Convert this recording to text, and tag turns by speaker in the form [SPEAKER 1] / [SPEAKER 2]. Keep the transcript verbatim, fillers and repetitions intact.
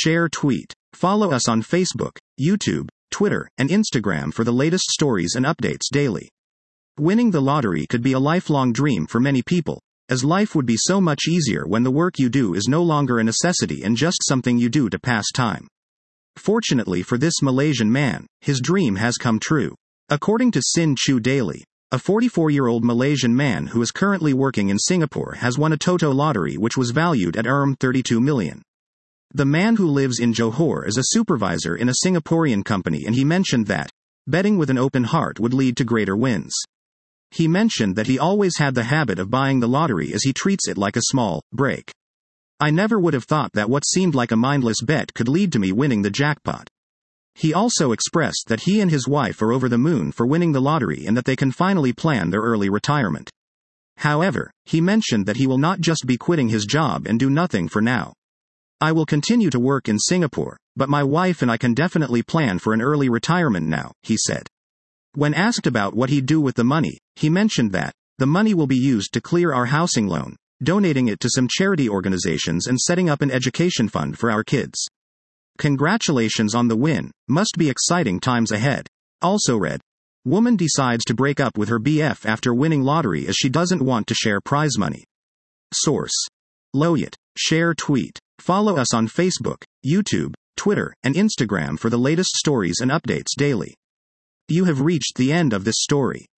[SPEAKER 1] share, tweet. Follow us on Facebook, YouTube, Twitter, and Instagram for the latest stories and updates daily. Winning the lottery could be a lifelong dream for many people, as life would be so much easier when the work you do is no longer a necessity and just something you do to pass time. Fortunately for this Malaysian man, his dream has come true. According to Sin Chu Daily, a forty-four-year-old Malaysian man who is currently working in Singapore has won a Toto lottery which was valued at thirty-two million. The man who lives in Johor is a supervisor in a Singaporean company, and he mentioned that betting with an open heart would lead to greater wins. He mentioned that he always had the habit of buying the lottery as he treats it like a small break. I never would have thought that what seemed like a mindless bet could lead to me winning the jackpot. He also expressed that he and his wife are over the moon for winning the lottery and that they can finally plan their early retirement. However, he mentioned that he will not just be quitting his job and do nothing for now. I will continue to work in Singapore, but my wife and I can definitely plan for an early retirement now, he said. When asked about what he'd do with the money, he mentioned that the money will be used to clear our housing loan, donating it to some charity organizations and setting up an education fund for our kids. Congratulations on the win, must be exciting times ahead. Also read, woman decides to break up with her B F after winning lottery as she doesn't want to share prize money. Source: Lowyat. Share, tweet. Follow us on Facebook, YouTube, Twitter, and Instagram for the latest stories and updates daily. You have reached the end of this story.